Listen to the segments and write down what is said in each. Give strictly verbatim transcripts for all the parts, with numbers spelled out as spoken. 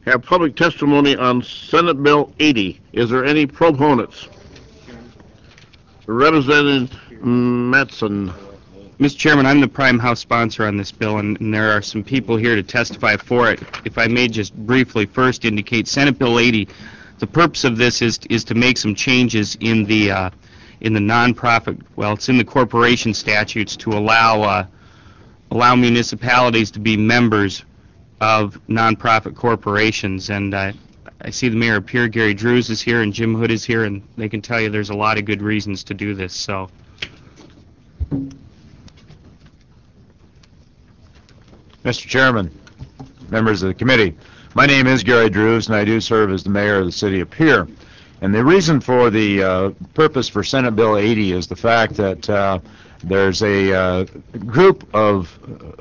have public testimony on Senate Bill eighty. Is there any proponents? Representative Matson. Mister Chairman, I'm the prime House sponsor on this bill, and, and there are some people here to testify for it. If I may just briefly first indicate, Senate Bill eighty, the purpose of this is is to make some changes in the uh, in the nonprofit. Well, it's in the corporation statutes to allow uh, allow municipalities to be members of nonprofit corporations. And uh, I see the mayor of Pierre, Gary Drews, is here, and Jim Hood is here, and they can tell you there's a lot of good reasons to do this. So. Mister Chairman, members of the committee, my name is Gary Drews, and I do serve as the mayor of the city of Pierre. And the reason for the uh, purpose for Senate Bill eighty is the fact that uh, there's a uh, group of,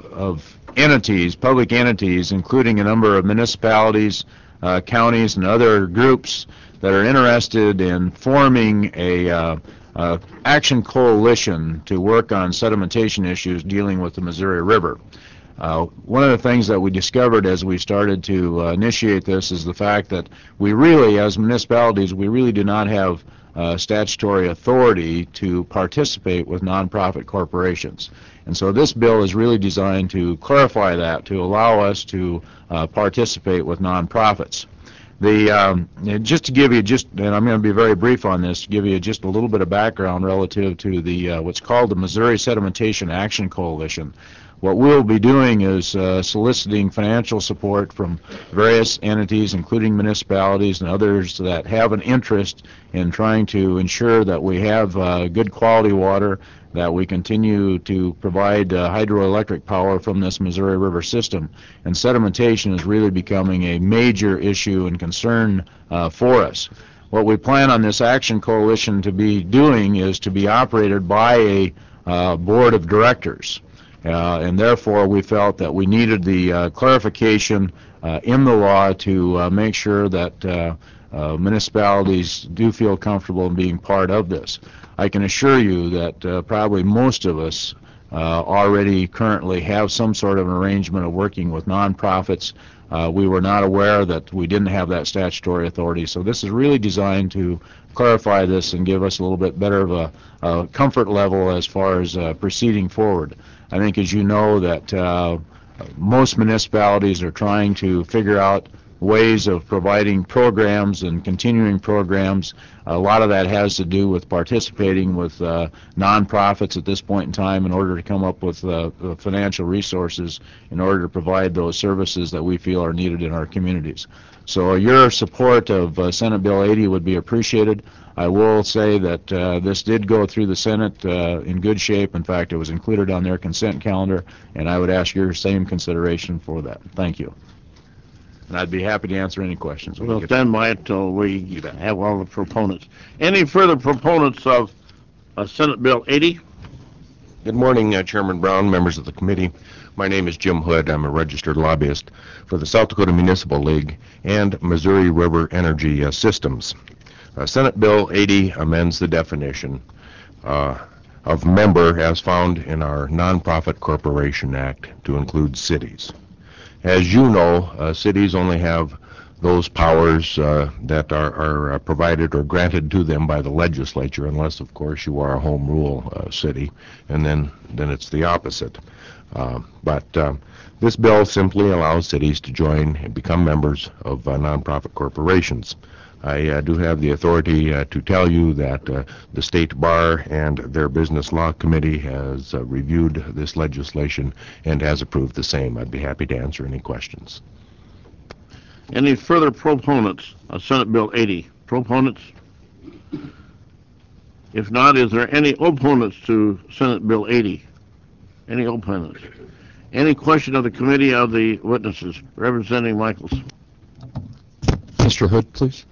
of entities, public entities, including a number of municipalities, uh, counties, and other groups that are interested in forming a uh, uh, action coalition to work on sedimentation issues dealing with the Missouri River. Uh, one of the things that we discovered as we started to uh, initiate this is the fact that we really, as municipalities, we really do not have uh, statutory authority to participate with nonprofit corporations. And so this bill is really designed to clarify that, to allow us to uh, participate with nonprofits. The, um, just to give you just, and I'm going to be very brief on this, to give you just a little bit of background relative to the uh, what's called the Missouri Sedimentation Action Coalition. What we'll be doing is uh, soliciting financial support from various entities, including municipalities and others that have an interest in trying to ensure that we have uh, good quality water, that we continue to provide uh, hydroelectric power from this Missouri River system. And sedimentation is really becoming a major issue and concern uh, for us. What we plan on this action coalition to be doing is to be operated by a uh, board of directors. Uh, and therefore we felt that we needed the uh, clarification uh, in the law to uh, make sure that uh, uh, municipalities do feel comfortable in being part of this. I can assure you that uh, probably most of us uh, already currently have some sort of an arrangement of working with nonprofits. Uh, we were not aware that we didn't have that statutory authority, so this is really designed to clarify this and give us a little bit better of a, a comfort level as far as uh, proceeding forward. I think, as you know, that uh, most municipalities are trying to figure out ways of providing programs and continuing programs. A lot of that has to do with participating with uh, nonprofits at this point in time in order to come up with uh, financial resources in order to provide those services that we feel are needed in our communities. So your support of uh, Senate Bill eighty would be appreciated. I will say that uh, this did go through the Senate uh, in good shape. In fact, it was included on their consent calendar, and I would ask your same consideration for that. Thank you. And I'd be happy to answer any questions. We'll we stand by it till we have all the proponents. Any further proponents of uh, Senate Bill eighty? Good morning, uh, Chairman Brown, members of the committee. My name is Jim Hood. I'm a registered lobbyist for the South Dakota Municipal League and Missouri River Energy uh, Systems. Uh, Senate Bill eighty amends the definition uh, of member as found in our Nonprofit Corporation Act to include cities. As you know, uh, cities only have those powers uh, that are, are uh, provided or granted to them by the legislature, unless, of course, you are a home rule uh, city, and then, then it's the opposite. Uh, but uh, this bill simply allows cities to join and become members of uh, nonprofit corporations. I uh, do have the authority uh, to tell you that uh, the State Bar and their Business Law Committee has uh, reviewed this legislation and has approved the same. I'd be happy to answer any questions. Any further proponents of Senate Bill eighty? Proponents? If not, is there any opponents to Senate Bill eighty? Any opponents? Any question of the committee of the witnesses? Representing Michaels. Mister Hood, please.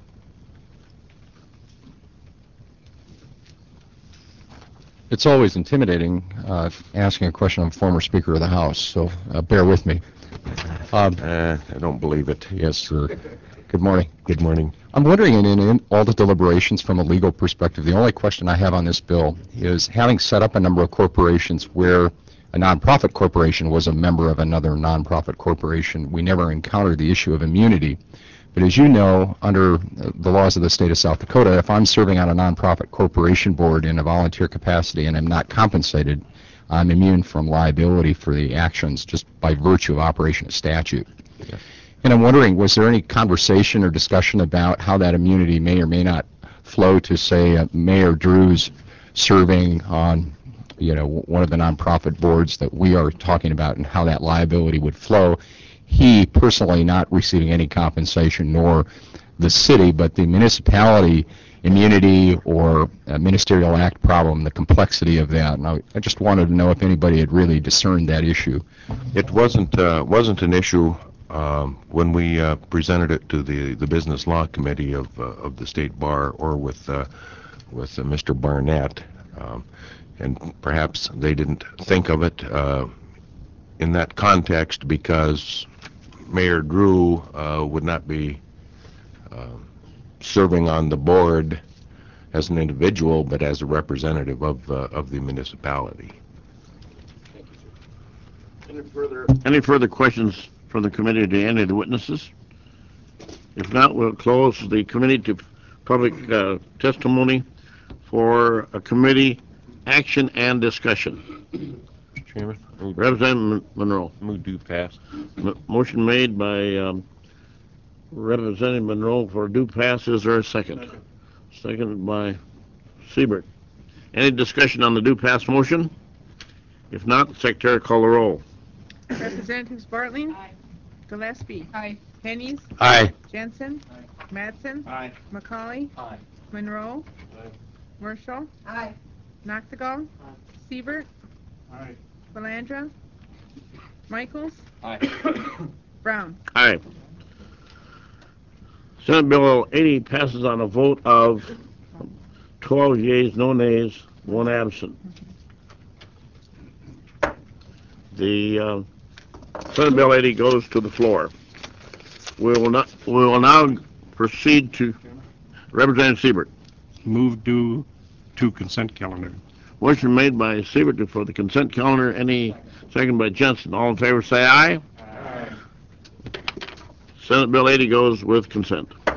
It's always intimidating uh, asking a question of a former Speaker of the House, so uh, bear with me. Um, uh, I don't believe it. Yes, sir. Good morning. Good morning. I'm wondering, in, in all the deliberations from a legal perspective, the only question I have on this bill is, having set up a number of corporations where a nonprofit corporation was a member of another nonprofit corporation, we never encountered the issue of immunity. But as you know, under the laws of the state of South Dakota, if I'm serving on a nonprofit corporation board in a volunteer capacity and I'm not compensated, I'm immune from liability for the actions just by virtue of operation of statute. Yeah. And I'm wondering, was there any conversation or discussion about how that immunity may or may not flow to, say, uh, Mayor Drews serving on, you know, one of the nonprofit boards that we are talking about, and how that liability would flow? He personally not receiving any compensation, nor the city, but the municipality immunity or a ministerial act problem, the complexity of that. And I, I just wanted to know if anybody had really discerned that issue. It wasn't uh, wasn't an issue um, when we uh, presented it to the the Business Law Committee of uh, of the State Bar, or with uh, with uh, Mister Barnett, um, and perhaps they didn't think of it uh, in that context because Mayor Drew uh, would not be uh, serving on the board as an individual, but as a representative of uh, of the municipality. Any further, any further questions from the committee to any of the witnesses? If not, we'll close the committee to public uh, testimony for a committee action and discussion. Mister Chairman, move, Representative Monroe. move due pass. M- motion made by um, Representative Monroe for due pass. Is there a second? Second by Siebert. Any discussion on the due pass motion? If not, Secretary, call the roll. Representatives Bartling? Aye. Gillespie? Aye. Hennies? Aye. Jensen? Mattson? Aye. McCauley? Aye. Monroe? Aye. Marshall? Aye. Noctegal? Siebert? Aye. Belandra? Michaels? Aye. Brown? Aye. Senate Bill eighty passes on a vote of twelve yeas, no nays, one absent. The uh, Senate Bill eighty goes to the floor. We will not. We will now proceed to Representative Siebert. Move due to consent calendar. Motion made by Siebert for the consent calendar. Any second by Jensen. All in favor, say aye. Aye. Senate Bill eighty goes with consent.